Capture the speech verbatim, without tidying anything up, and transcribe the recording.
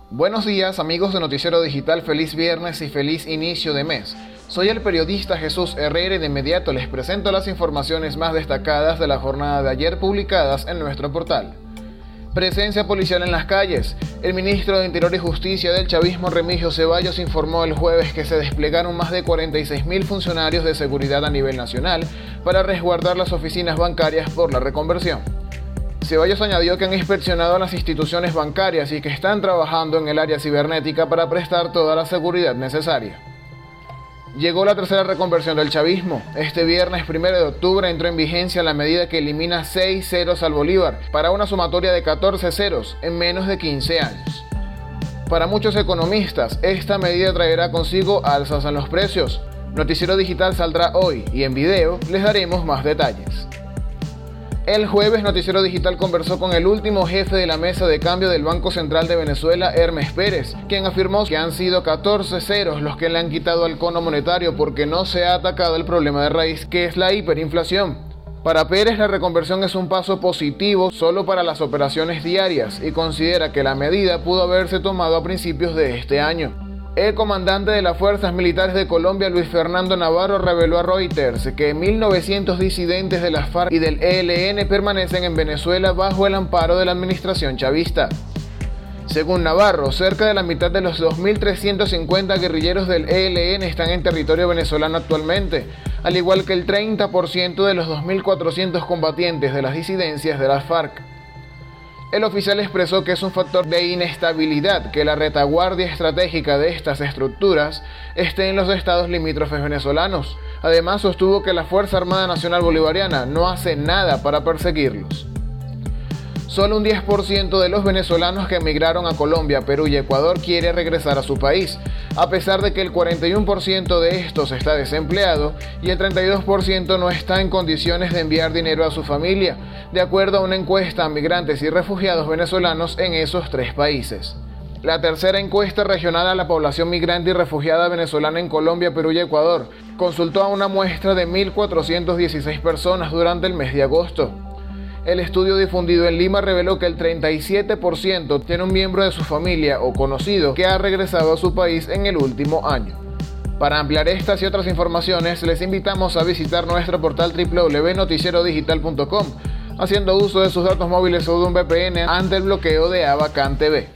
Buenos días amigos de Noticiero Digital, feliz viernes y feliz inicio de mes. Soy el periodista Jesús Herrera y de inmediato les presento las informaciones más destacadas de la jornada de ayer publicadas en nuestro portal. Presencia policial en las calles. El ministro de Interior y Justicia del chavismo, Remigio Ceballos, informó el jueves que se desplegaron más de cuarenta y seis mil funcionarios de seguridad a nivel nacional para resguardar las oficinas bancarias por la reconversión. Ceballos añadió que han inspeccionado las instituciones bancarias y que están trabajando en el área cibernética para prestar toda la seguridad necesaria. Llegó la tercera reconversión del chavismo. Este viernes primero de octubre entró en vigencia la medida que elimina seis ceros al Bolívar para una sumatoria de catorce ceros en menos de quince años. Para muchos economistas, esta medida traerá consigo alzas en los precios. Noticiero Digital saldrá hoy y en video les daremos más detalles. El jueves, Noticiero Digital conversó con el último jefe de la mesa de cambio del Banco Central de Venezuela, Hermes Pérez, quien afirmó que han sido catorce ceros los que le han quitado al cono monetario porque no se ha atacado el problema de raíz, que es la hiperinflación. Para Pérez, la reconversión es un paso positivo solo para las operaciones diarias y considera que la medida pudo haberse tomado a principios de este año. El comandante de las Fuerzas Militares de Colombia, Luis Fernando Navarro, reveló a Reuters que mil novecientos disidentes de las FARC y del E L N permanecen en Venezuela bajo el amparo de la administración chavista. Según Navarro, cerca de la mitad de los dos mil trescientos cincuenta guerrilleros del E L N están en territorio venezolano actualmente, al igual que el treinta por ciento de los dos mil cuatrocientos combatientes de las disidencias de las FARC. El oficial expresó que es un factor de inestabilidad que la retaguardia estratégica de estas estructuras esté en los estados limítrofes venezolanos. Además, sostuvo que la Fuerza Armada Nacional Bolivariana no hace nada para perseguirlos. Solo un diez por ciento de los venezolanos que emigraron a Colombia, Perú y Ecuador quiere regresar a su país, a pesar de que el cuarenta y uno por ciento de estos está desempleado y el treinta y dos por ciento no está en condiciones de enviar dinero a su familia, de acuerdo a una encuesta a migrantes y refugiados venezolanos en esos tres países. La tercera encuesta regional a la población migrante y refugiada venezolana en Colombia, Perú y Ecuador consultó a una muestra de mil cuatrocientas dieciséis personas durante el mes de agosto. El estudio difundido en Lima reveló que el treinta y siete por ciento tiene un miembro de su familia o conocido que ha regresado a su país en el último año. Para ampliar estas y otras informaciones, les invitamos a visitar nuestro portal doble u doble u doble u punto noticiero digital punto com, haciendo uso de sus datos móviles o de un V P N ante el bloqueo de Avacán T V.